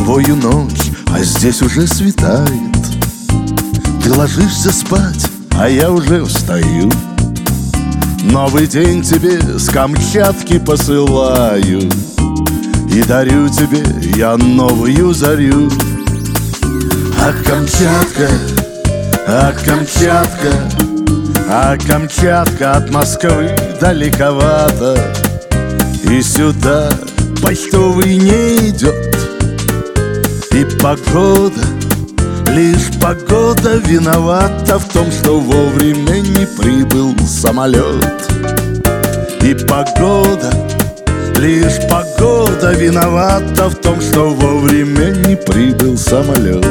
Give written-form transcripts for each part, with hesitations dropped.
тобою ночь, а здесь уже светает. Ты ложишься спать, а я уже встаю. Новый день тебе с Камчатки посылаю, и дарю тебе я новую зарю. А Камчатка, а Камчатка, а Камчатка от Москвы далековато, и сюда почтовый не идет. И погода, лишь погода виновата в том, что вовремя не прибыл самолет. И погода, лишь погода виновата в том, что вовремя не прибыл самолет.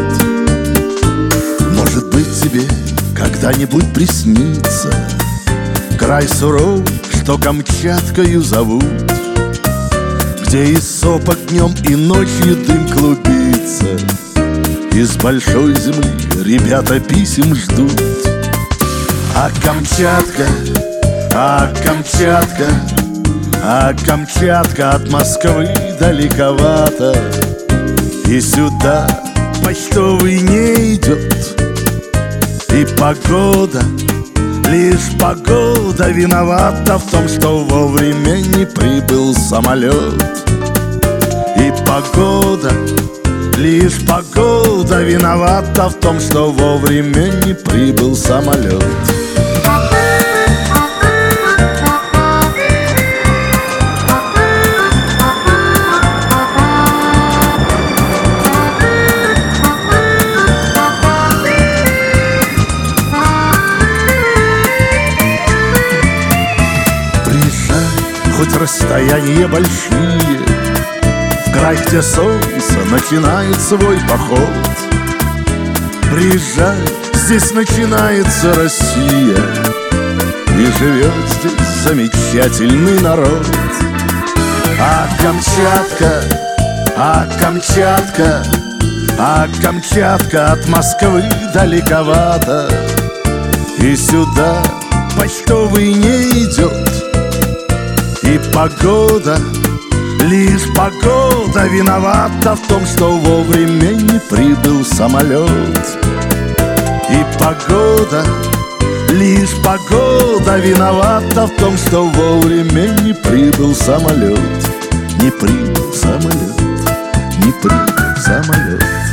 Может быть, тебе когда-нибудь приснится край суровый, что Камчаткою зовут, где и сопок днем, и ночью дым клубится. Из большой земли ребята писем ждут. А Камчатка, а Камчатка, а Камчатка от Москвы далековато, и сюда почтовый не идет. И погода, лишь погода виновата в том, что вовремя не прибыл самолет. И погода, лишь погода виновата в том, что вовремя не прибыл самолет. Хоть расстояния большие, в край, где солнце начинает свой поход. Приезжай, здесь начинается Россия, и живет здесь замечательный народ. А Камчатка, а Камчатка, а Камчатка от Москвы далековато, и сюда почтовый не идет. И погода, лишь погода виновата в том, что вовремя не прибыл самолет. И погода, лишь погода виновата в том, что вовремя не прибыл самолет. Не прибыл самолет, не прибыл самолет.